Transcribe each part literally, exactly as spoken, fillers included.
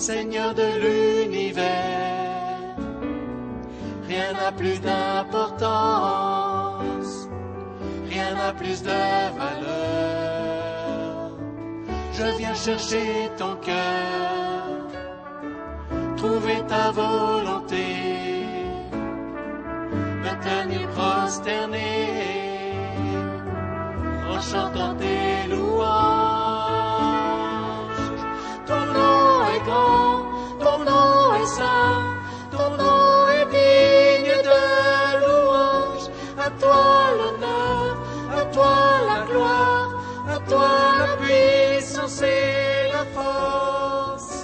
Seigneur de l'univers. Rien n'a plus d'importance, rien n'a plus de valeur. Je viens chercher ton cœur, trouver ta volonté, me tenir prosterné en chantant tes louanges. Ton nom est grand, ton nom est saint, ton nom est digne de louange. À toi l'honneur, à toi la gloire, à toi la puissance et la force.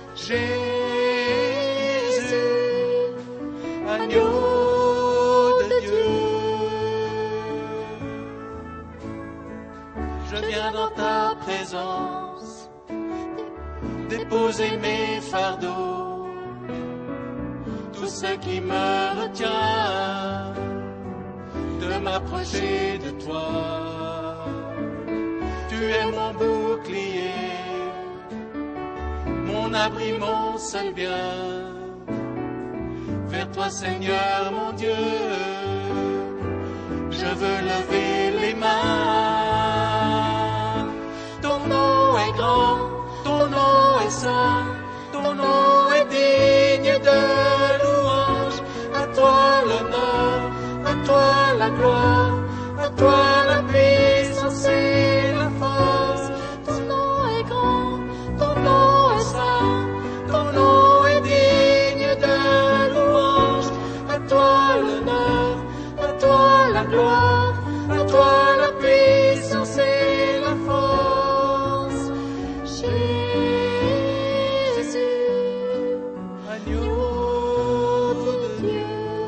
Jésus, agneau de Dieu, je viens dans ta présence déposer mes fardeaux, tout ce qui me retient de m'approcher de toi. Tu es mon bouclier, mon abri, mon seul bien. Vers toi, Seigneur, mon Dieu, je veux lever les mains. Ton nom est grand, ton nom est saint, ton nom est digne de louange. À toi l'honneur, à toi la gloire, à toi la puissance et la force. Ton nom est grand, ton nom est saint, ton nom est digne de louange. À toi l'honneur, à toi la gloire, à toi la puissance et la force. Jésus, agneau de Dieu.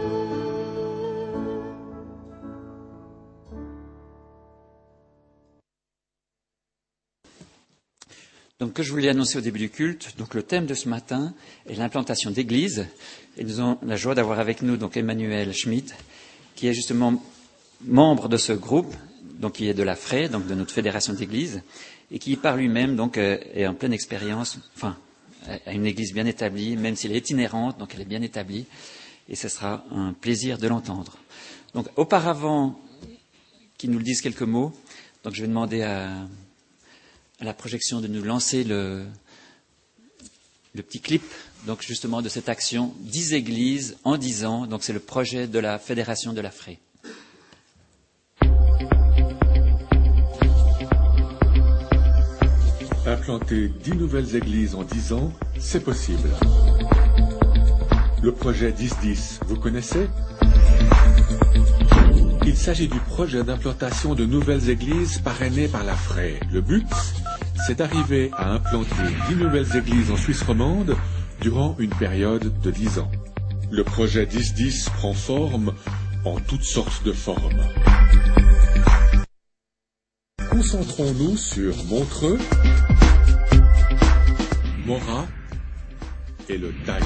Donc, que je voulais annoncer au début du culte, donc le thème de ce matin est l'implantation d'églises. Et nous avons la joie d'avoir avec nous donc Emmanuel Schmidt, qui est justement membre de ce groupe, donc qui est de la F R E, donc de notre fédération d'églises, et qui par lui-même donc est en pleine expérience, enfin, a une église bien établie, même si elle est itinérante, donc elle est bien établie, et ce sera un plaisir de l'entendre. Donc, auparavant qu'il nous le dise quelques mots, donc je vais demander à à la projection de nous lancer le, le petit clip, donc justement de cette action dix églises en dix ans. Donc c'est le projet de la fédération de la F R E. Implanter dix nouvelles églises en dix ans, c'est possible. Le projet dix dix, vous connaissez ? Il s'agit du projet d'implantation de nouvelles églises parrainées par la F R E. Le but, c'est d'arriver à implanter dix nouvelles églises en Suisse romande durant une période de dix ans. Le projet dix dix prend forme en toutes sortes de formes. Concentrons-nous sur Montreux, Morat et le Taille.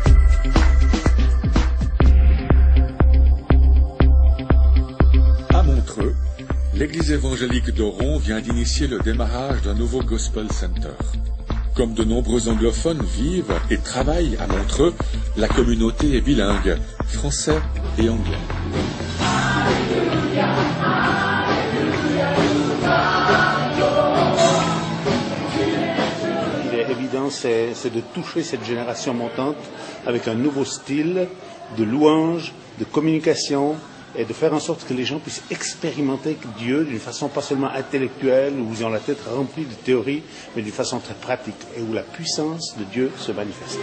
À Montreux, l'église évangélique d'Oron vient d'initier le démarrage d'un nouveau Gospel Center. Comme de nombreux anglophones vivent et travaillent à Montreux, la communauté est bilingue, français et anglais. Il est évident, c'est, c'est de toucher cette génération montante avec un nouveau style de louange, de communication, et de faire en sorte que les gens puissent expérimenter Dieu d'une façon pas seulement intellectuelle, où ils ont la tête remplie de théories, mais d'une façon très pratique, et où la puissance de Dieu se manifeste.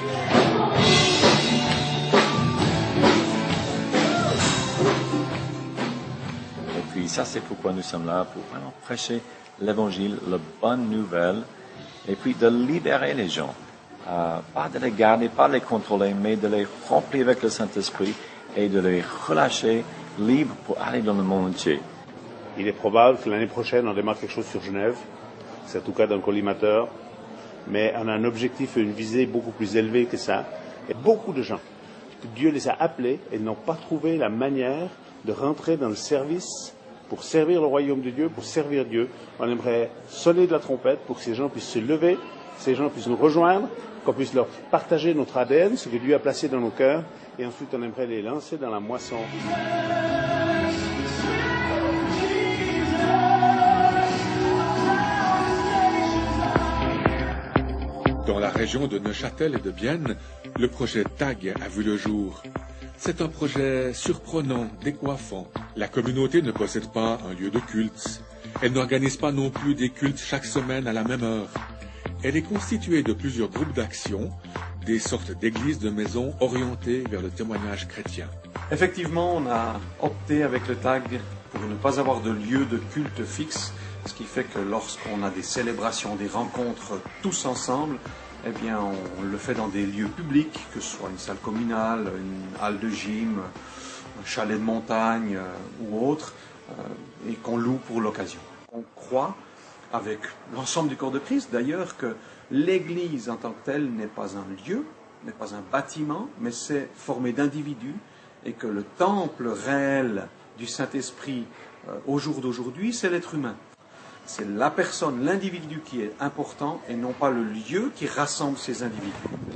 Et puis ça, c'est pourquoi nous sommes là, pour vraiment prêcher l'évangile, la bonne nouvelle, et puis de libérer les gens. Euh, pas de les garder, pas de les contrôler, mais de les remplir avec le Saint-Esprit et de les relâcher libres pour aller dans le monde entier. Il est probable que l'année prochaine, on démarre quelque chose sur Genève. C'est en tout cas dans le collimateur. Mais on a un objectif et une visée beaucoup plus élevée que ça. Et beaucoup de gens, Dieu les a appelés et n'ont pas trouvé la manière de rentrer dans le service pour servir le royaume de Dieu, pour servir Dieu. On aimerait sonner de la trompette pour que ces gens puissent se lever, ces gens puissent nous rejoindre, qu'on puisse leur partager notre A D N, ce que Dieu a placé dans nos cœurs, et ensuite on aimerait les lancer dans la moisson. Dans la région de Neuchâtel et de Bienne, le projet T A G a vu le jour. C'est un projet surprenant, décoiffant. La communauté ne possède pas un lieu de culte. Elle n'organise pas non plus des cultes chaque semaine à la même heure. Elle est constituée de plusieurs groupes d'action, des sortes d'églises de maisons orientées vers le témoignage chrétien. Effectivement, on a opté avec le T A G pour ne pas avoir de lieu de culte fixe, ce qui fait que lorsqu'on a des célébrations, des rencontres tous ensemble, eh bien, on le fait dans des lieux publics, que ce soit une salle communale, une halle de gym, un chalet de montagne euh, ou autre, euh, et qu'on loue pour l'occasion. On croit, avec l'ensemble du corps de Christ d'ailleurs, que l'Église en tant que telle n'est pas un lieu, n'est pas un bâtiment, mais c'est formé d'individus, et que le temple réel du Saint-Esprit euh, au jour d'aujourd'hui, c'est l'être humain. C'est la personne, l'individu qui est important et non pas le lieu qui rassemble ces individus.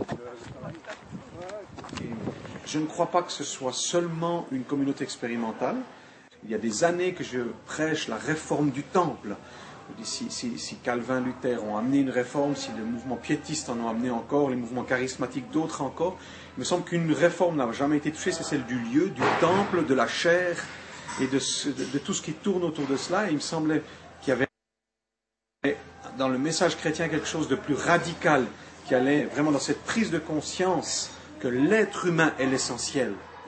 Je ne crois pas que ce soit seulement une communauté expérimentale. Il y a des années que je prêche la réforme du temple. Si, si, si Calvin, Luther ont amené une réforme, si les mouvements piétistes en ont amené encore, les mouvements charismatiques d'autres encore, il me semble qu'une réforme n'a jamais été touchée, c'est celle du lieu, du temple, de la chair et de, ce, de, de tout ce qui tourne autour de cela. Et il me semblait qu'il y avait dans le message chrétien quelque chose de plus radical, qui allait vraiment dans cette prise de conscience que l'être humain est l'essentiel.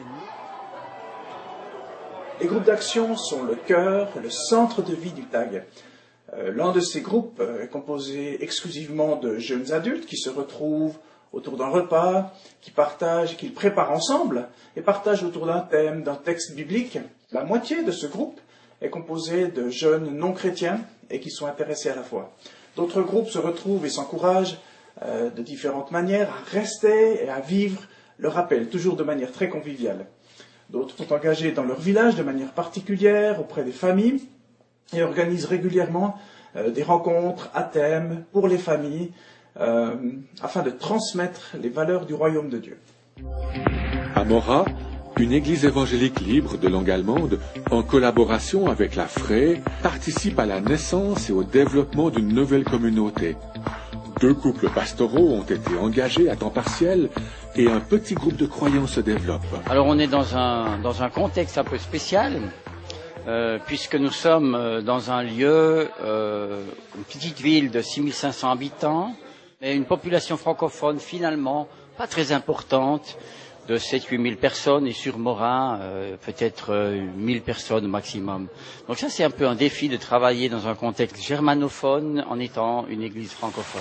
Les groupes d'action sont le cœur, le centre de vie du T A G. Euh, l'un de ces groupes est composé exclusivement de jeunes adultes qui se retrouvent autour d'un repas, qui partagent, qu'ils préparent ensemble et partagent autour d'un thème, d'un texte biblique. La moitié de ce groupe est composé de jeunes non-chrétiens et qui sont intéressés à la foi. D'autres groupes se retrouvent et s'encouragent euh, de différentes manières à rester et à vivre leur appel, toujours de manière très conviviale. D'autres sont engagés dans leur village de manière particulière auprès des familles et organisent régulièrement euh, des rencontres à thème pour les familles euh, afin de transmettre les valeurs du royaume de Dieu. À Morat, une église évangélique libre de langue allemande, en collaboration avec la F R E, participe à la naissance et au développement d'une nouvelle communauté. Deux couples pastoraux ont été engagés à temps partiel et un petit groupe de croyants se développe. Alors on est dans un, dans un contexte un peu spécial, euh, puisque nous sommes dans un lieu, euh, une petite ville de six mille cinq cents habitants, et une population francophone finalement pas très importante, de sept à huit mille personnes, et sur Morat, euh, peut-être euh, mille personnes au maximum. Donc ça, c'est un peu un défi de travailler dans un contexte germanophone en étant une église francophone.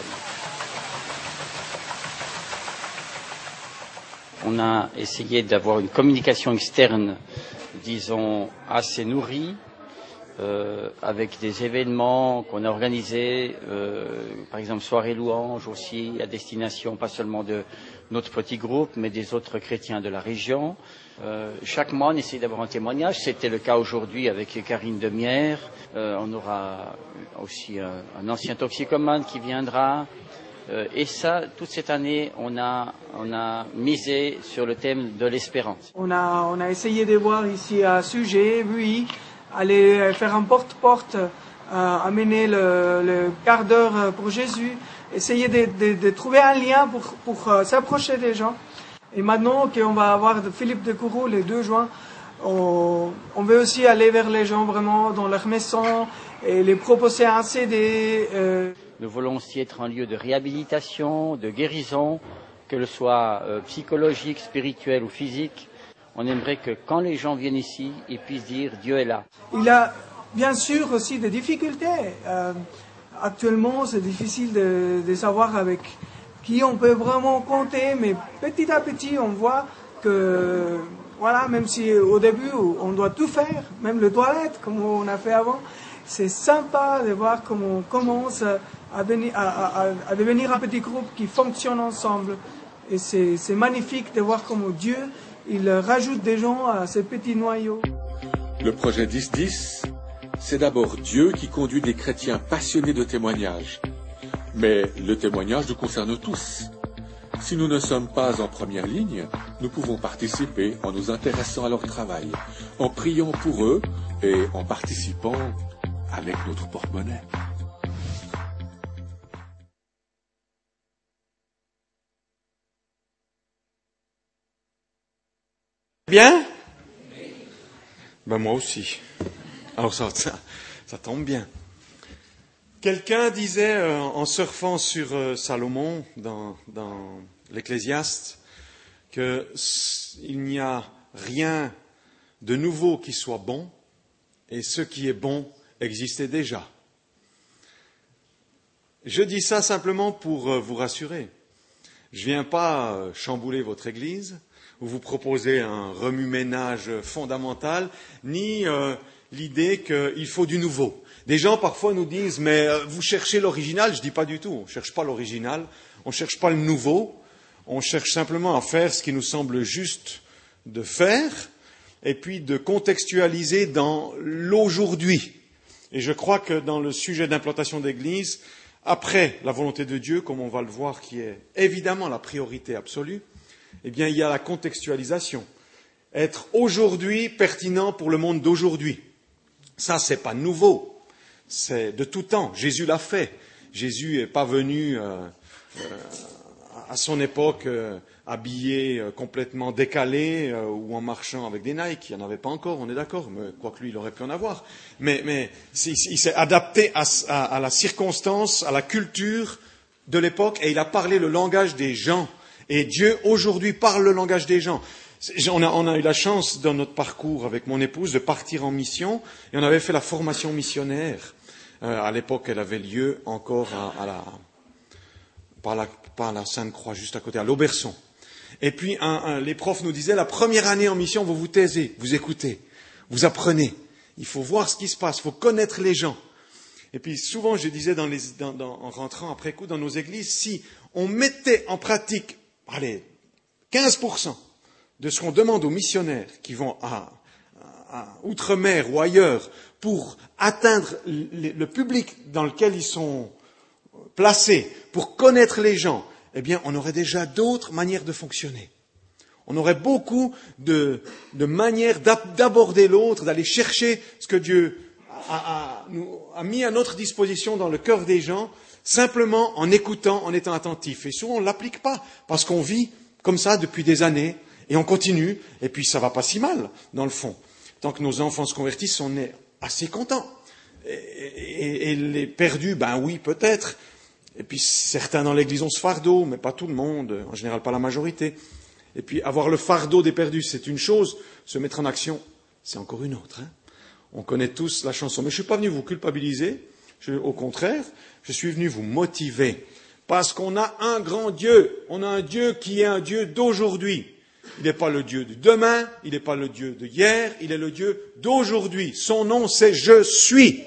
On a essayé d'avoir une communication externe, disons, assez nourrie, euh, avec des événements qu'on a organisés, euh, par exemple soirée louange aussi, à destination pas seulement de notre petit groupe, mais des autres chrétiens de la région. Euh, chaque mois, on essaie d'avoir un témoignage. C'était le cas aujourd'hui avec Karine Demière. Euh, on aura aussi un, un ancien toxicomane qui viendra. Euh, et ça, toute cette année, on a, on a misé sur le thème de l'espérance. On a, on a essayé de voir ici à Sujet, oui, aller faire un porte-porte, euh, amener le, le quart d'heure pour Jésus, essayer de, de, de trouver un lien pour, pour euh, s'approcher des gens. Et maintenant qu'on va avoir de Philippe de Kourou le deux juin, on, on veut aussi aller vers les gens vraiment dans leur maison et les proposer un C D. Euh. Nous voulons aussi être un lieu de réhabilitation, de guérison, que ce soit euh, psychologique, spirituel ou physique. On aimerait que quand les gens viennent ici, ils puissent dire « Dieu est là ». Il y a bien sûr aussi des difficultés. Euh, actuellement, c'est difficile de, de savoir avec qui on peut vraiment compter, mais petit à petit, on voit que, voilà, même si au début, on doit tout faire, même le toilette, comme on a fait avant, c'est sympa de voir comment on commence à, venir, à, à, à devenir un petit groupe qui fonctionne ensemble. Et c'est, c'est magnifique de voir comment Dieu, il rajoute des gens à ces petits noyaux. Le projet dix dix, c'est d'abord Dieu qui conduit des chrétiens passionnés de témoignages. Mais le témoignage nous concerne tous. Si nous ne sommes pas en première ligne, nous pouvons participer en nous intéressant à leur travail, en priant pour eux et en participant avec notre porte-monnaie. Bien? Ben moi aussi. Alors ça, ça, ça tombe bien. Quelqu'un disait, euh, en surfant sur euh, Salomon dans, dans l'Ecclésiaste, qu'il n'y a rien de nouveau qui soit bon, et ce qui est bon existait déjà. Je dis ça simplement pour euh, vous rassurer. Je ne viens pas euh, chambouler votre Église, ou vous proposer un remue-ménage fondamental, ni euh, l'idée qu'il faut du nouveau. Des gens parfois nous disent, mais euh, vous cherchez l'original. Je ne dis pas du tout, on ne cherche pas l'original, on ne cherche pas le nouveau, on cherche simplement à faire ce qui nous semble juste de faire, et puis de contextualiser dans l'aujourd'hui. Et je crois que dans le sujet d'implantation d'église, après la volonté de Dieu, comme on va le voir, qui est évidemment la priorité absolue, eh bien, il y a la contextualisation. Être aujourd'hui pertinent pour le monde d'aujourd'hui. Ça, c'est pas nouveau. C'est de tout temps. Jésus l'a fait. Jésus n'est pas venu euh, euh, à son époque euh, habillé euh, complètement décalé euh, ou en marchant avec des Nike. Il n'y en avait pas encore, on est d'accord, mais quoique lui, il aurait pu en avoir. Mais, mais il s'est adapté à, à, à la circonstance, à la culture de l'époque, et il a parlé le langage des gens. Et Dieu, aujourd'hui, parle le langage des gens. On a, on a eu la chance, dans notre parcours avec mon épouse, de partir en mission, et on avait fait la formation missionnaire. Euh, à l'époque, elle avait lieu encore à, à la, par la, par la Sainte-Croix, juste à côté, à l'Auberçon. Et puis, un, un, les profs nous disaient, la première année en mission, vous vous taisez, vous écoutez, vous apprenez. Il faut voir ce qui se passe, il faut connaître les gens. Et puis, souvent, je disais dans les, dans, dans, en rentrant après coup dans nos églises, si on mettait en pratique allez, quinze pour cent de ce qu'on demande aux missionnaires qui vont à, à, à Outre-mer ou ailleurs pour atteindre le, le public dans lequel ils sont placés, pour connaître les gens, eh bien, on aurait déjà d'autres manières de fonctionner. On aurait beaucoup de, de manières d'aborder l'autre, d'aller chercher ce que Dieu a, a, nous, a mis à notre disposition dans le cœur des gens, simplement en écoutant, en étant attentif. Et souvent, on ne l'applique pas, parce qu'on vit comme ça depuis des années, et on continue, et puis ça ne va pas si mal, dans le fond. Tant que nos enfants se convertissent, on est assez contents. Et, et, et les perdus, ben oui, peut-être. Et puis certains dans l'église ont ce fardeau, mais pas tout le monde, en général pas la majorité. Et puis avoir le fardeau des perdus, c'est une chose, se mettre en action, c'est encore une autre. Hein. On connaît tous la chanson. Mais je ne suis pas venu vous culpabiliser, je, au contraire, je suis venu vous motiver. Parce qu'on a un grand Dieu, on a un Dieu qui est un Dieu d'aujourd'hui. Il n'est pas le Dieu de demain, il n'est pas le Dieu de hier, il est le Dieu d'aujourd'hui. Son nom c'est Je suis.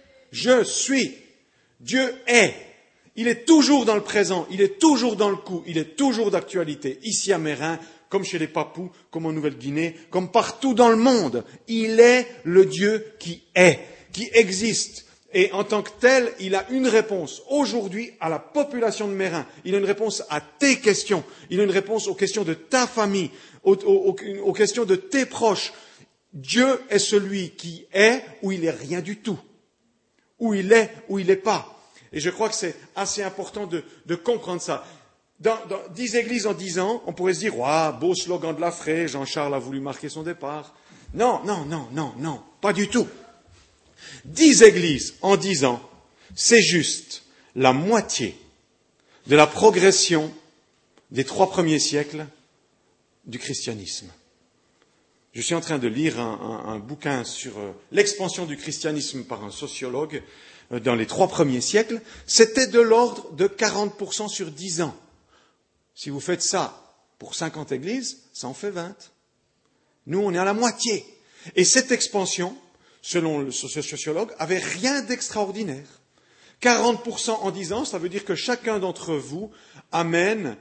Je suis. Dieu est. Il est toujours dans le présent, il est toujours dans le coup, il est toujours d'actualité. Ici à Mérin, comme chez les Papous, comme en Nouvelle-Guinée, comme partout dans le monde. Il est le Dieu qui est, qui existe. Et en tant que tel, il a une réponse aujourd'hui à la population de Mérin. Il a une réponse à tes questions. Il a une réponse aux questions de ta famille, aux, aux, aux questions de tes proches. Dieu est celui qui est ou il n'est rien du tout. Ou il est ou il n'est pas. Et je crois que c'est assez important de, de comprendre ça. Dans, dans dix églises en dix ans, on pourrait se dire, waouh, beau slogan de la Fraie, Jean-Charles a voulu marquer son départ. Non, non, non, non, non, pas du tout. Dix églises en dix ans, c'est juste la moitié de la progression des trois premiers siècles du christianisme. Je suis en train de lire un, un, un bouquin sur euh, l'expansion du christianisme par un sociologue euh, dans les trois premiers siècles. C'était de l'ordre de quarante pour cent sur dix ans. Si vous faites ça pour cinquante églises, ça en fait vingt. Nous, on est à la moitié. Et cette expansion, selon ce sociologue, avait rien d'extraordinaire. quarante pour cent en dix ans, ça veut dire que chacun d'entre vous amène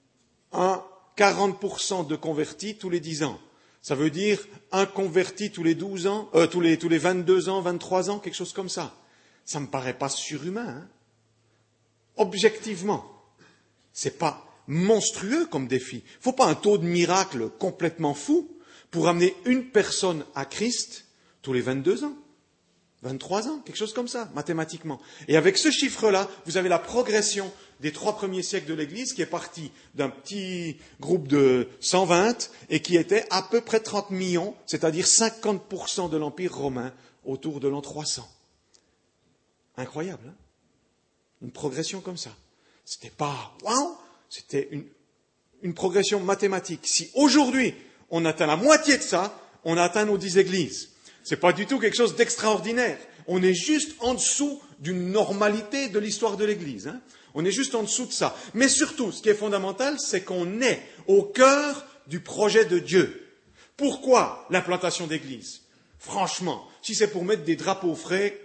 un quarante pour cent de convertis tous les dix ans. Ça veut dire un converti tous les douze ans, euh, tous les, tous les vingt-deux ans, vingt-trois ans, quelque chose comme ça. Ça ne me paraît pas surhumain. Hein. objectivement, c'est pas monstrueux comme défi. Il ne faut pas un taux de miracle complètement fou pour amener une personne à Christ tous les vingt-deux ans, vingt-trois ans, quelque chose comme ça, mathématiquement. Et avec ce chiffre-là, vous avez la progression des trois premiers siècles de l'Église qui est partie d'un petit groupe de cent vingt et qui était à peu près trente millions, c'est-à-dire cinquante pour cent de l'Empire romain autour de l'an trois cents. Incroyable, hein? Une progression comme ça. C'était pas waouh, c'était une, une progression mathématique. Si aujourd'hui on atteint la moitié de ça, on a atteint nos dix églises. C'est pas du tout quelque chose d'extraordinaire. On est juste en dessous d'une normalité de l'histoire de l'Église. Hein. On est juste en dessous de ça. Mais surtout, ce qui est fondamental, c'est qu'on est au cœur du projet de Dieu. Pourquoi l'implantation d'églises? Franchement, si c'est pour mettre des drapeaux frais,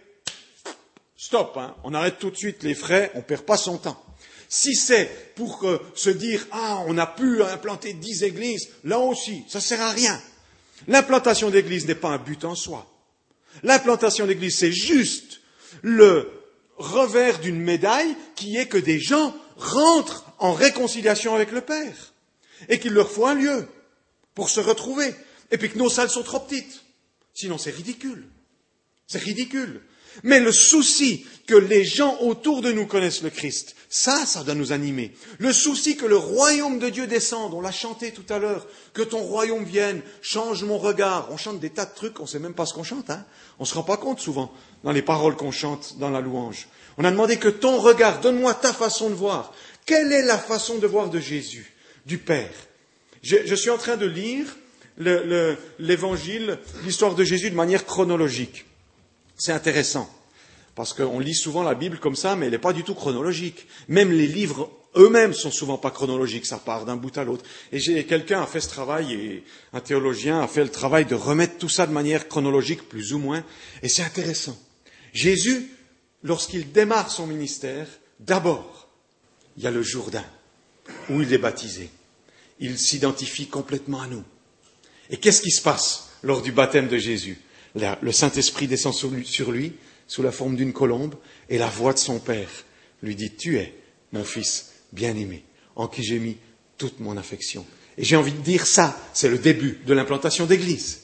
stop, hein, on arrête tout de suite les frais, on ne perd pas son temps. Si c'est pour euh, se dire « Ah, on a pu implanter dix églises », là aussi, ça ne sert à rien. L'implantation d'église n'est pas un but en soi. L'implantation d'église, c'est juste le revers d'une médaille qui est que des gens rentrent en réconciliation avec le Père et qu'il leur faut un lieu pour se retrouver. Et puis que nos salles sont trop petites. Sinon, c'est ridicule. C'est ridicule. Mais le souci que les gens autour de nous connaissent le Christ, ça, ça doit nous animer. Le souci que le royaume de Dieu descende, on l'a chanté tout à l'heure, que ton royaume vienne, change mon regard. On chante des tas de trucs, on ne sait même pas ce qu'on chante. Hein. On ne se rend pas compte souvent dans les paroles qu'on chante dans la louange. On a demandé que ton regard, donne-moi ta façon de voir. Quelle est la façon de voir de Jésus, du Père? Je, je suis en train de lire le, le, l'évangile, l'histoire de Jésus de manière chronologique. C'est intéressant, parce qu'on lit souvent la Bible comme ça, mais elle n'est pas du tout chronologique. Même les livres eux-mêmes sont souvent pas chronologiques, ça part d'un bout à l'autre. Et j'ai, quelqu'un a fait ce travail, et un théologien a fait le travail de remettre tout ça de manière chronologique, plus ou moins, et c'est intéressant. Jésus, lorsqu'il démarre son ministère, d'abord, il y a le Jourdain, où il est baptisé. Il s'identifie complètement à nous. Et qu'est-ce qui se passe lors du baptême de Jésus? Le Saint-Esprit descend sur lui, sur lui, sous la forme d'une colombe, et la voix de son Père lui dit « Tu es mon Fils bien-aimé, en qui j'ai mis toute mon affection. » Et j'ai envie de dire ça, c'est le début de l'implantation d'église.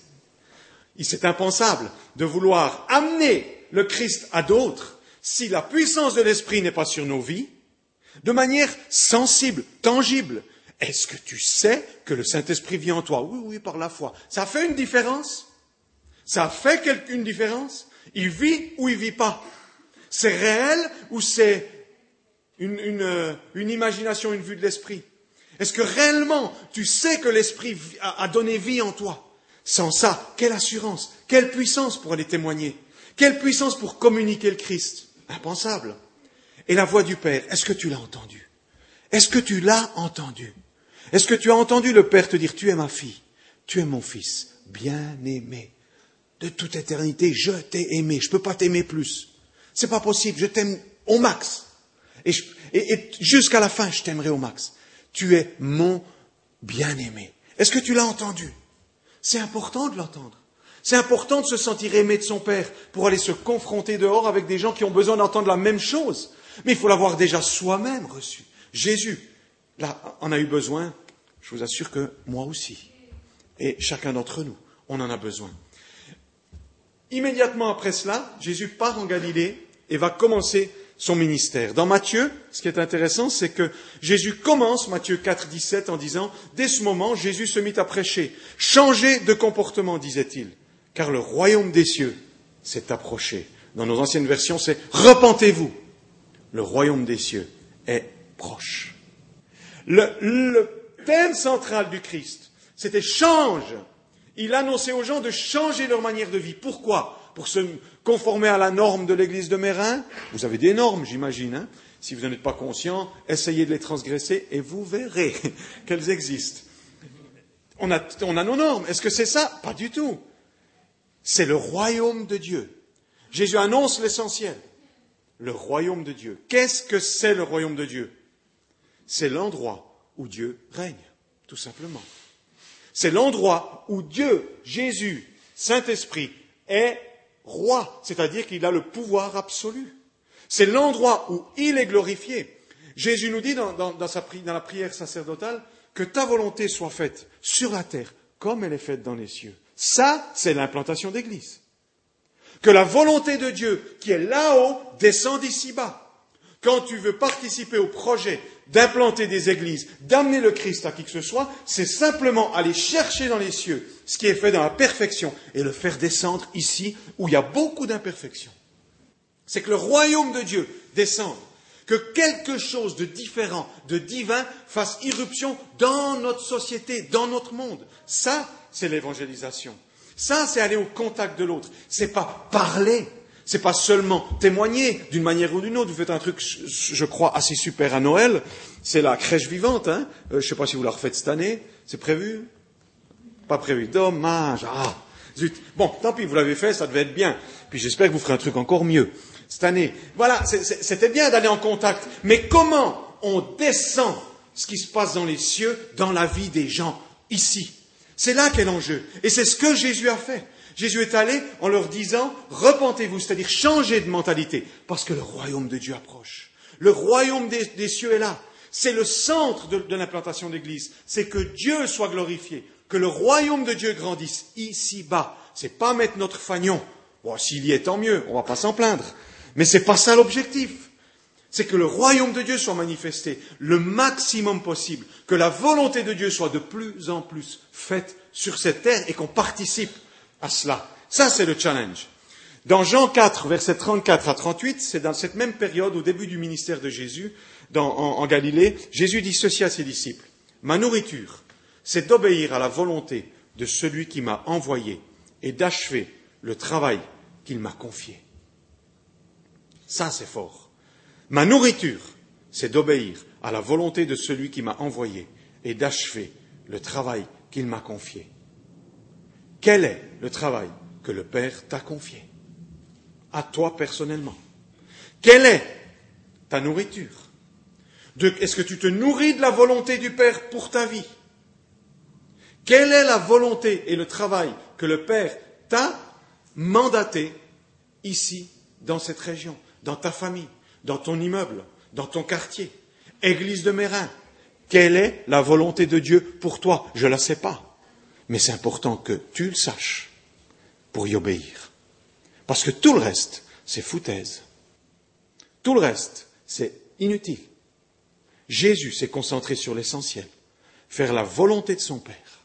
C'est impensable de vouloir amener le Christ à d'autres si la puissance de l'Esprit n'est pas sur nos vies, de manière sensible, tangible. Est-ce que tu sais que le Saint-Esprit vit en toi? Oui, oui, par la foi. Ça fait une différence? Ça fait une différence? Il vit ou il ne vit pas? C'est réel ou c'est une, une, une imagination, une vue de l'esprit? Est-ce que réellement tu sais que l'esprit a, a donné vie en toi? Sans ça, quelle assurance, quelle puissance pour aller témoigner? Quelle puissance pour communiquer le Christ? Impensable. Et la voix du Père, est-ce que tu l'as entendue? Est-ce que tu l'as entendue? Est-ce que tu as entendu le Père te dire, tu es ma fille, tu es mon fils, bien-aimé? De toute éternité, je t'ai aimé. Je ne peux pas t'aimer plus. C'est pas possible. Je t'aime au max. Et, je, et, et jusqu'à la fin, je t'aimerai au max. Tu es mon bien-aimé. Est-ce que tu l'as entendu? C'est important de l'entendre. C'est important de se sentir aimé de son Père pour aller se confronter dehors avec des gens qui ont besoin d'entendre la même chose. Mais il faut l'avoir déjà soi-même reçu. Jésus, là, en a eu besoin. Je vous assure que moi aussi. Et chacun d'entre nous, on en a besoin. Immédiatement après cela, Jésus part en Galilée et va commencer son ministère. Dans Matthieu, ce qui est intéressant, c'est que Jésus commence, Matthieu quatre, dix-sept, en disant « Dès ce moment, Jésus se mit à prêcher. Changez de comportement, disait-il, car le royaume des cieux s'est approché. » Dans nos anciennes versions, c'est « Repentez-vous, le royaume des cieux est proche. » Le, le thème central du Christ, c'était « Change ». Il annonçait aux gens de changer leur manière de vie. Pourquoi? Pour se conformer à la norme de l'église de Mérin. Vous avez des normes, j'imagine. Hein? Si vous n'en êtes pas conscient, essayez de les transgresser et vous verrez qu'elles existent. On a, on a nos normes. Est-ce que c'est ça? Pas du tout. C'est le royaume de Dieu. Jésus annonce l'essentiel. Le royaume de Dieu. Qu'est-ce que c'est le royaume de Dieu? C'est l'endroit où Dieu règne, tout simplement. C'est l'endroit où Dieu, Jésus, Saint-Esprit, est roi, c'est-à-dire qu'il a le pouvoir absolu. C'est l'endroit où il est glorifié. Jésus nous dit dans, dans, dans, sa, dans la prière sacerdotale que ta volonté soit faite sur la terre comme elle est faite dans les cieux. Ça, c'est l'implantation d'église. Que la volonté de Dieu qui est là-haut descende ici-bas. Quand tu veux participer au projet d'implanter des églises, d'amener le Christ à qui que ce soit, c'est simplement aller chercher dans les cieux ce qui est fait dans la perfection et le faire descendre ici où il y a beaucoup d'imperfections. C'est que le royaume de Dieu descende, que quelque chose de différent, de divin, fasse irruption dans notre société, dans notre monde. Ça, c'est l'évangélisation. Ça, c'est aller au contact de l'autre. C'est pas parler. C'est pas seulement témoigner d'une manière ou d'une autre. Vous faites un truc, je crois, assez super à Noël. C'est la crèche vivante, hein. Euh, je sais pas si vous la refaites cette année. C'est prévu? Pas prévu. Dommage. Ah, zut. Bon, tant pis, vous l'avez fait, ça devait être bien. Puis j'espère que vous ferez un truc encore mieux cette année. Voilà, c'est, c'est, c'était bien d'aller en contact. Mais comment on descend ce qui se passe dans les cieux, dans la vie des gens, ici? C'est là qu'est l'enjeu. Et c'est ce que Jésus a fait. Jésus est allé en leur disant « Repentez-vous », c'est-à-dire changez de mentalité, parce que le royaume de Dieu approche. Le royaume des, des cieux est là. C'est le centre de, de l'implantation d'église. C'est que Dieu soit glorifié, que le royaume de Dieu grandisse ici-bas. C'est pas mettre notre fanion. Bon, s'il y est, tant mieux, on va pas s'en plaindre. Mais c'est pas ça l'objectif. C'est que le royaume de Dieu soit manifesté le maximum possible, que la volonté de Dieu soit de plus en plus faite sur cette terre et qu'on participe à cela. Ça, c'est le challenge. Dans Jean quatre, versets trente-quatre à trente-huit, c'est dans cette même période, au début du ministère de Jésus, dans, en, en Galilée, Jésus dit ceci à ses disciples. « Ma nourriture, c'est d'obéir à la volonté de celui qui m'a envoyé et d'achever le travail qu'il m'a confié. » Ça, c'est fort. Ma nourriture, c'est d'obéir à la volonté de celui qui m'a envoyé et d'achever le travail qu'il m'a confié. Quel est le travail que le Père t'a confié? À toi personnellement. Quelle est ta nourriture? De, est-ce que tu te nourris de la volonté du Père pour ta vie? Quelle est la volonté et le travail que le Père t'a mandaté ici, dans cette région, dans ta famille, dans ton immeuble, dans ton quartier? Église de Mérin, quelle est la volonté de Dieu pour toi? Je ne la sais pas. Mais c'est important que tu le saches pour y obéir. Parce que tout le reste, c'est foutaise. Tout le reste, c'est inutile. Jésus s'est concentré sur l'essentiel, faire la volonté de son Père.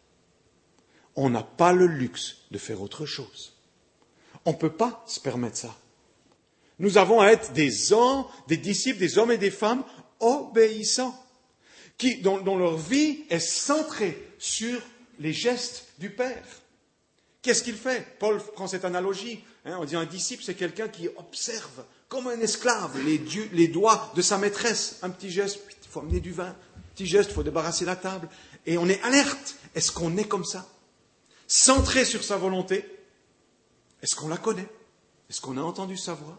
On n'a pas le luxe de faire autre chose. On ne peut pas se permettre ça. Nous avons à être des hommes, des disciples, des hommes et des femmes obéissants, qui, dont, dont leur vie est centrée sur les gestes du Père. Qu'est-ce qu'il fait? Paul prend cette analogie. Hein, on dit un disciple, c'est quelqu'un qui observe, comme un esclave, les, dieux, les doigts de sa maîtresse. Un petit geste, il faut amener du vin. Un petit geste, il faut débarrasser la table. Et on est alerte. Est-ce qu'on est comme ça? Centré sur sa volonté? Est-ce qu'on la connaît? Est-ce qu'on a entendu sa voix?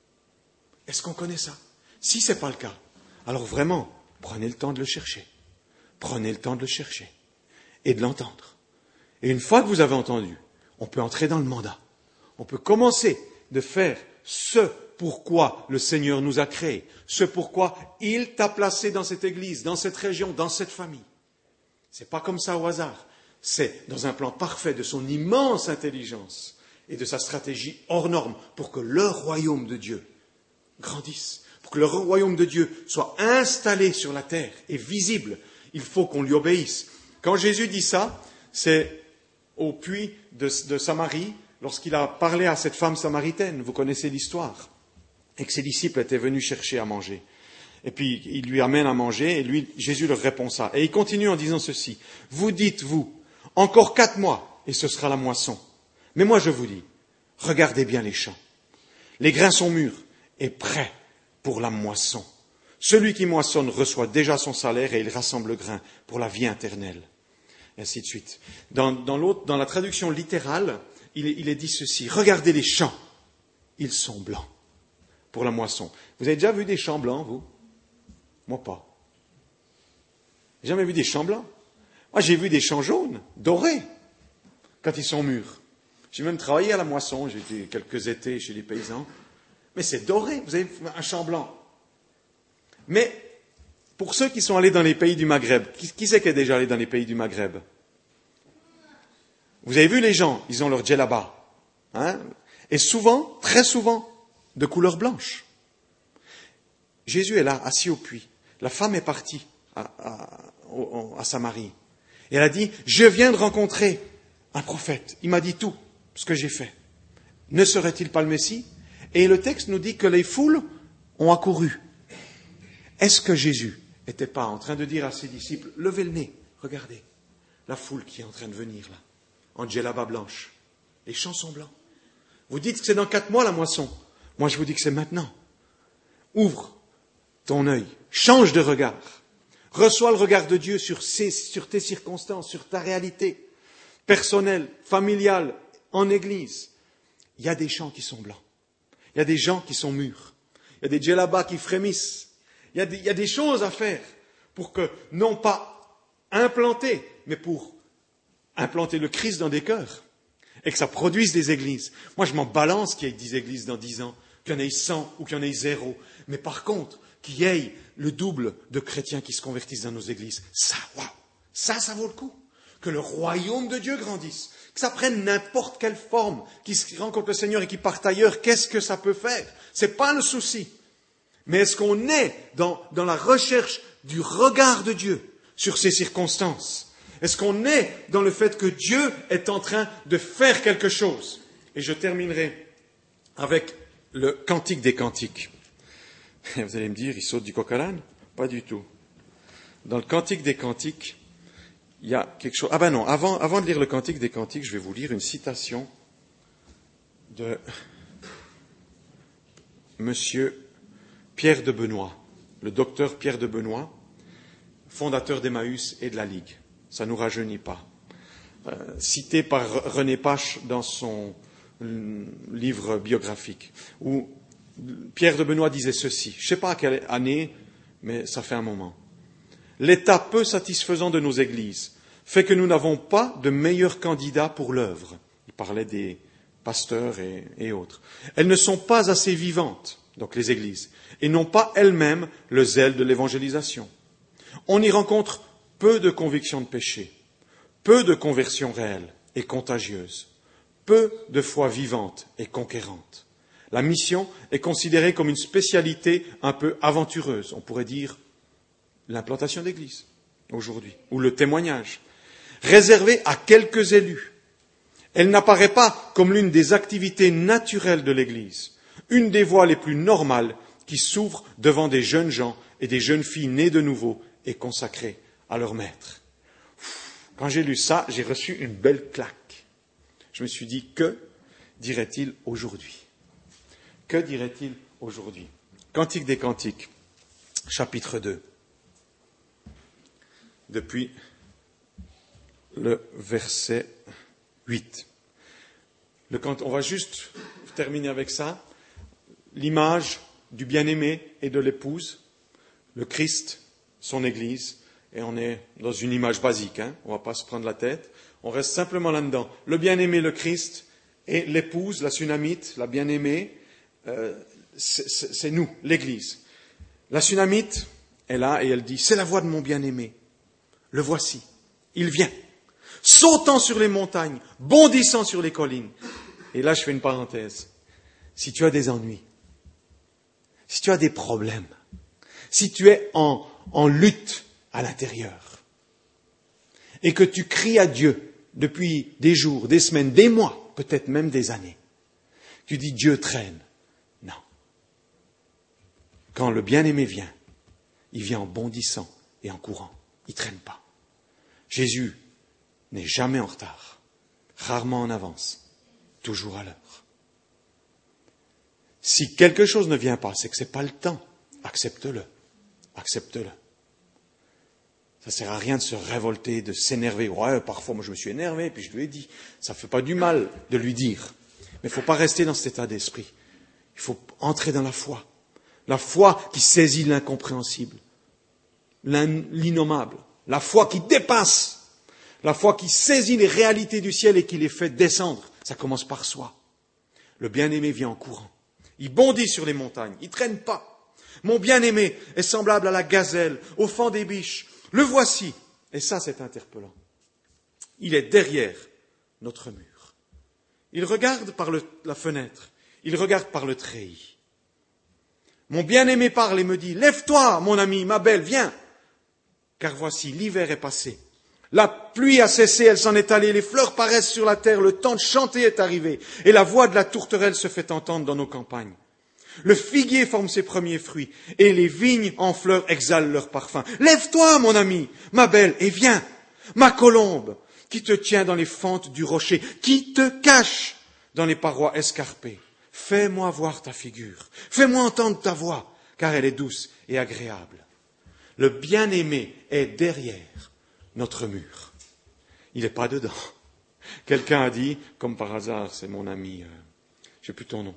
Est-ce qu'on connaît ça? Si ce n'est pas le cas, alors vraiment, prenez le temps de le chercher. Prenez le temps de le chercher. Et de l'entendre. Et une fois que vous avez entendu, on peut entrer dans le mandat. On peut commencer de faire ce pourquoi le Seigneur nous a créés, ce pourquoi il t'a placé dans cette église, dans cette région, dans cette famille. Ce n'est pas comme ça au hasard. C'est dans un plan parfait de son immense intelligence et de sa stratégie hors norme pour que le royaume de Dieu grandisse, pour que le royaume de Dieu soit installé sur la terre et visible. Il faut qu'on lui obéisse. Quand Jésus dit ça, c'est au puits de, de Samarie, lorsqu'il a parlé à cette femme samaritaine, vous connaissez l'histoire, et que ses disciples étaient venus chercher à manger. Et puis, il lui amène à manger, et lui, Jésus leur répond ça. Et il continue en disant ceci, « Vous dites, vous, encore quatre mois, et ce sera la moisson. Mais moi, je vous dis, regardez bien les champs. Les grains sont mûrs et prêts pour la moisson. Celui qui moissonne reçoit déjà son salaire et il rassemble le grain pour la vie éternelle. » Et ainsi de suite. Dans, dans, l'autre, dans la traduction littérale, il est, il est dit ceci. Regardez les champs. Ils sont blancs pour la moisson. Vous avez déjà vu des champs blancs, vous? Moi pas. Jamais vu des champs blancs? Moi, j'ai vu des champs jaunes, dorés, quand ils sont mûrs. J'ai même travaillé à la moisson. J'ai été quelques étés chez les paysans. Mais c'est doré. Vous avez un champ blanc. Mais Pour ceux qui sont allés dans les pays du Maghreb, qui, qui c'est qui est déjà allé dans les pays du Maghreb? Vous avez vu les gens, ils ont leur djellaba. Hein? Et souvent, très souvent, de couleur blanche. Jésus est là, assis au puits. La femme est partie à, à, à, à Samarie. Et elle a dit, je viens de rencontrer un prophète. Il m'a dit tout ce que j'ai fait. Ne serait-il pas le Messie? Et le texte nous dit que les foules ont accouru. Est-ce que Jésus n'était pas en train de dire à ses disciples, levez le nez, regardez, la foule qui est en train de venir là, en djellaba blanche, les champs sont blancs. Vous dites que c'est dans quatre mois la moisson. Moi je vous dis que c'est maintenant. Ouvre ton œil, change de regard. Reçois le regard de Dieu sur, ces, sur tes circonstances, sur ta réalité personnelle, familiale, en église. Il y a des champs qui sont blancs. Il y a des gens qui sont mûrs. Il y a des djellabas qui frémissent. Il y, a des, il y a des choses à faire pour que, non pas implanter, mais pour implanter le Christ dans des cœurs et que ça produise des églises. Moi, je m'en balance qu'il y ait dix églises dans dix ans, qu'il y en ait cent ou qu'il y en ait zéro. Mais par contre, qu'il y ait le double de chrétiens qui se convertissent dans nos églises. Ça, waouh, ça, ça vaut le coup. Que le royaume de Dieu grandisse. Que ça prenne n'importe quelle forme, qui se rencontre le Seigneur et qui parte ailleurs. Qu'est-ce que ça peut faire? C'est pas le souci. Mais est-ce qu'on est dans, dans la recherche du regard de Dieu sur ces circonstances? Est-ce qu'on est dans le fait que Dieu est en train de faire quelque chose? Et je terminerai avec le Cantique des Cantiques. Et vous allez me dire, il saute du coq à l'âne? Pas du tout. Dans le Cantique des Cantiques, il y a quelque chose... Ah ben non, avant, avant de lire le Cantique des Cantiques, je vais vous lire une citation de Monsieur Pierre de Benoît, le docteur Pierre de Benoît, fondateur d'Emmaüs et de la Ligue. Ça ne nous rajeunit pas. Euh, cité par René Pache dans son euh, livre biographique, où Pierre de Benoît disait ceci, je ne sais pas à quelle année, mais ça fait un moment. L'état peu satisfaisant de nos églises fait que nous n'avons pas de meilleurs candidats pour l'œuvre. Il parlait des pasteurs et, et autres. Elles ne sont pas assez vivantes, donc les églises, et n'ont pas elles-mêmes le zèle de l'évangélisation. On y rencontre peu de conviction de péché, peu de conversion réelle et contagieuse, peu de foi vivante et conquérante. La mission est considérée comme une spécialité un peu aventureuse, on pourrait dire l'implantation d'église aujourd'hui, ou le témoignage, réservée à quelques élus. Elle n'apparaît pas comme l'une des activités naturelles de l'église, une des voies les plus normales qui s'ouvrent devant des jeunes gens et des jeunes filles nées de nouveau et consacrées à leur maître. Quand j'ai lu ça, j'ai reçu une belle claque. Je me suis dit, que dirait-il aujourd'hui? Que dirait-il aujourd'hui? Cantique des Cantiques, chapitre deux. Depuis le verset huit. Le, on va juste terminer avec ça. L'image du bien-aimé et de l'épouse, le Christ, son Église, et on est dans une image basique, hein, on ne va pas se prendre la tête, on reste simplement là-dedans. Le bien-aimé, le Christ, et l'épouse, la Sunamite, la bien-aimée, euh, c'est, c'est, c'est nous, l'Église. La Sunamite est là et elle dit, c'est la voix de mon bien-aimé. Le voici, il vient, sautant sur les montagnes, bondissant sur les collines. Et là, je fais une parenthèse. Si tu as des ennuis, si tu as des problèmes, si tu es en, en lutte à l'intérieur, et que tu cries à Dieu depuis des jours, des semaines, des mois, peut-être même des années, tu dis Dieu traîne. Non. Quand le bien-aimé vient, il vient en bondissant et en courant. Il ne traîne pas. Jésus n'est jamais en retard, rarement en avance, toujours à l'heure. Si quelque chose ne vient pas, c'est que ce n'est pas le temps. Accepte-le. Accepte-le. Ça ne sert à rien de se révolter, de s'énerver. Ouais, parfois, moi, je me suis énervé, puis je lui ai dit. Ça ne fait pas du mal de lui dire. Mais il ne faut pas rester dans cet état d'esprit. Il faut entrer dans la foi. La foi qui saisit l'incompréhensible, l'innommable. La foi qui dépasse. La foi qui saisit les réalités du ciel et qui les fait descendre. Ça commence par soi. Le bien-aimé vient en courant. Il bondit sur les montagnes. Il ne traîne pas. Mon bien-aimé est semblable à la gazelle, au fan des biches. Le voici. Et ça, c'est interpellant. Il est derrière notre mur. Il regarde par le, la fenêtre. Il regarde par le treillis. Mon bien-aimé parle et me dit, lève-toi, mon ami, ma belle, viens. Car voici, l'hiver est passé. La pluie a cessé, elle s'en est allée, les fleurs paraissent sur la terre, le temps de chanter est arrivé, et la voix de la tourterelle se fait entendre dans nos campagnes. Le figuier forme ses premiers fruits, et les vignes en fleurs exhalent leur parfum. Lève-toi, mon ami, ma belle, et viens. Ma colombe, qui te tient dans les fentes du rocher, qui te cache dans les parois escarpées. Fais-moi voir ta figure, fais-moi entendre ta voix, car elle est douce et agréable. Le bien-aimé est derrière notre mur. Il n'est pas dedans. Quelqu'un a dit, comme par hasard, c'est mon ami, euh, je n'ai plus ton nom.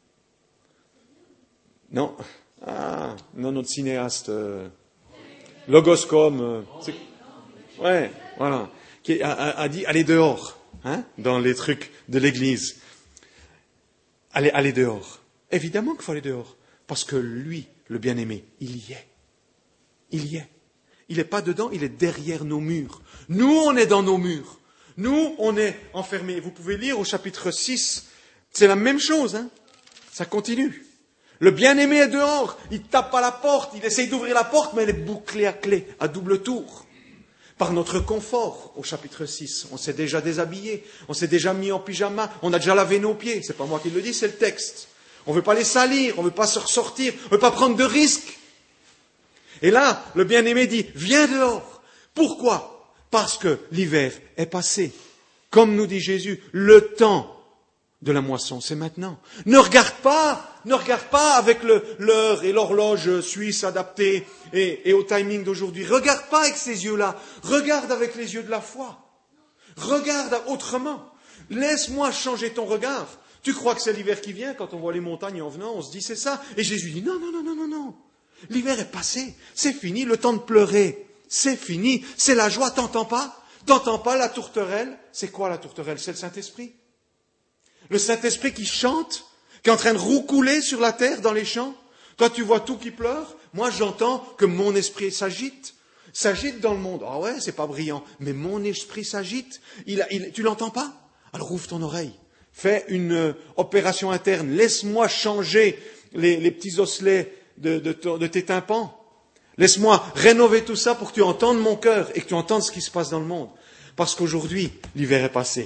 Non, ah, non, notre cinéaste, euh, Logoscom, euh, c'est, ouais, voilà, qui a, a, a dit, allez dehors, hein, dans les trucs de l'église. Allez, allez dehors. Évidemment qu'il faut aller dehors, parce que lui, le bien-aimé, il y est. Il y est. Il n'est pas dedans, il est derrière nos murs. Nous, on est dans nos murs. Nous, on est enfermés. Vous pouvez lire au chapitre six, c'est la même chose, hein. Ça continue. Le bien-aimé est dehors, il tape à la porte, il essaye d'ouvrir la porte, mais elle est bouclée à clé, à double tour. Par notre confort, au chapitre six, on s'est déjà déshabillé, on s'est déjà mis en pyjama, on a déjà lavé nos pieds. C'est pas moi qui le dis, c'est le texte. On ne veut pas les salir, on ne veut pas se ressortir, on ne veut pas prendre de risques. Et là, le bien-aimé dit, viens dehors. Pourquoi? Parce que l'hiver est passé. Comme nous dit Jésus, le temps de la moisson, c'est maintenant. Ne regarde pas, ne regarde pas avec le, l'heure et l'horloge suisse adaptée et, et au timing d'aujourd'hui. Regarde pas avec ces yeux-là. Regarde avec les yeux de la foi. Regarde autrement. Laisse-moi changer ton regard. Tu crois que c'est l'hiver qui vient? Quand on voit les montagnes en venant, on se dit c'est ça. Et Jésus dit non, non, non, non, non, non. L'hiver est passé. C'est fini. Le temps de pleurer. C'est fini. C'est la joie. T'entends pas? T'entends pas la tourterelle? C'est quoi la tourterelle? C'est le Saint-Esprit. Le Saint-Esprit qui chante, qui est en train de roucouler sur la terre dans les champs. Toi, tu vois tout qui pleure. Moi, j'entends que mon esprit s'agite. S'agite dans le monde. Ah ouais, c'est pas brillant. Mais mon esprit s'agite. Il, il, tu l'entends pas? Alors ouvre ton oreille. Fais une euh, opération interne. Laisse-moi changer les, les petits osselets de, de, de, de tes tympans. Laisse-moi rénover tout ça pour que tu entendes mon cœur et que tu entendes ce qui se passe dans le monde. Parce qu'aujourd'hui, l'hiver est passé.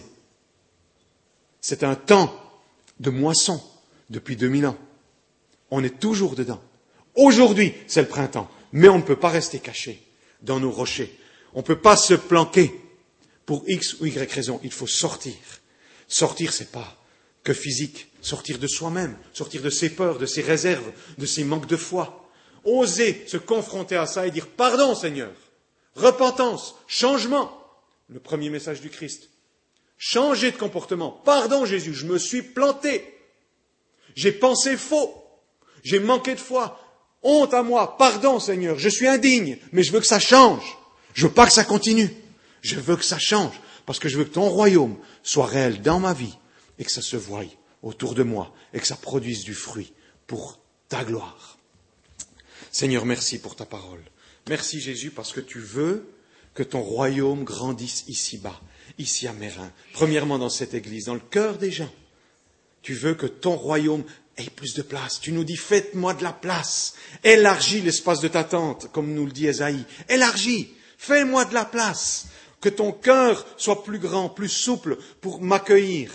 C'est un temps de moisson depuis deux mille ans. On est toujours dedans. Aujourd'hui, c'est le printemps. Mais on ne peut pas rester caché dans nos rochers. On ne peut pas se planquer pour X ou Y raison. Il faut sortir. Sortir, c'est pas que physique. Sortir de soi-même. Sortir de ses peurs, de ses réserves, de ses manques de foi. Oser se confronter à ça et dire pardon, Seigneur. Repentance, changement. Le premier message du Christ. Changer de comportement. Pardon Jésus, je me suis planté. J'ai pensé faux. J'ai manqué de foi. Honte à moi. Pardon Seigneur, je suis indigne, mais je veux que ça change. Je veux pas que ça continue. Je veux que ça change, parce que je veux que ton royaume soit réel dans ma vie et que ça se voie autour de moi et que ça produise du fruit pour ta gloire. Seigneur, merci pour ta parole. Merci Jésus parce que tu veux que ton royaume grandisse ici-bas. Ici à Mérin, premièrement dans cette église, dans le cœur des gens. Tu veux que ton royaume ait plus de place. Tu nous dis, faites-moi de la place. Élargis l'espace de ta tente, comme nous le dit Ésaïe. Élargis, fais-moi de la place. Que ton cœur soit plus grand, plus souple pour m'accueillir.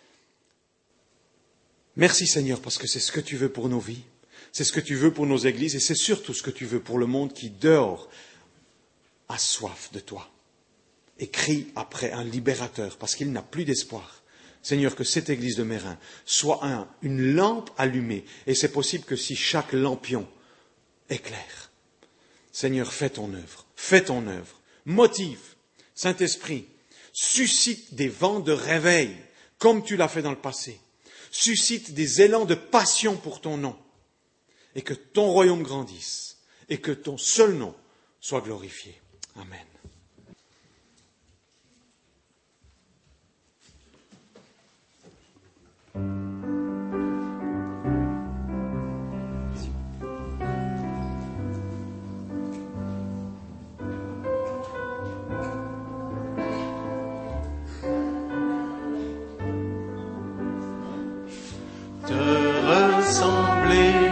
Merci Seigneur, parce que c'est ce que tu veux pour nos vies. C'est ce que tu veux pour nos églises et c'est surtout ce que tu veux pour le monde qui, dehors, a soif de toi. Et crie après un libérateur, parce qu'il n'a plus d'espoir. Seigneur, que cette église de Mérin soit un, une lampe allumée, et c'est possible que si chaque lampion éclaire. Seigneur, fais ton œuvre, fais ton œuvre, motive, Saint-Esprit, suscite des vents de réveil, comme tu l'as fait dans le passé, suscite des élans de passion pour ton nom, et que ton royaume grandisse, et que ton seul nom soit glorifié. Amen. l'assemblée.